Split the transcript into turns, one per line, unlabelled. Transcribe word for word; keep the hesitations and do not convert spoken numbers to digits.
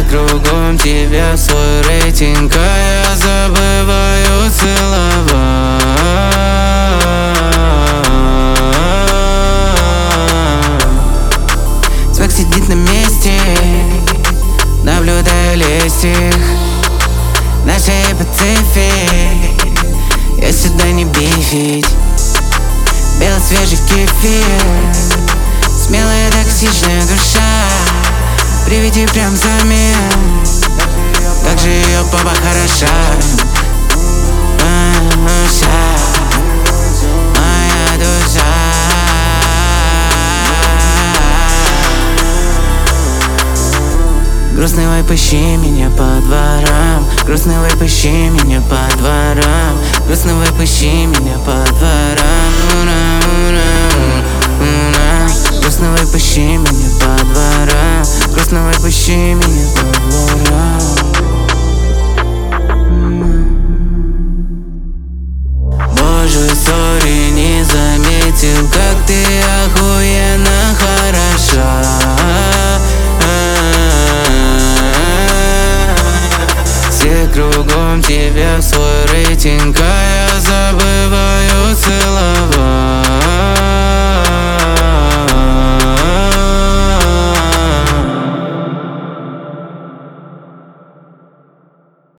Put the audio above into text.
кругом тебя в свой рейтинг, а я забываю целовать. Свек сидит на месте, наблюдая листьев нашей Пацифик. Я сюда не бифить. Белый свежий кефир, смелая токсичная душа. Приведи прям взамен, как же ее папа хороша. Душа, моя душа. Грустный вайп, ищи меня по дворам. Грустный вайп, ищи меня по дворам. Грустный вайп, ищи меня по дворам. Ура, ура, ура. Грустный вайп, ищи меня по дворам. Грустный вайп, ищи меня по дворам. Боже, сори, не заметил, как ты охуенно хороша. Все кругом тебя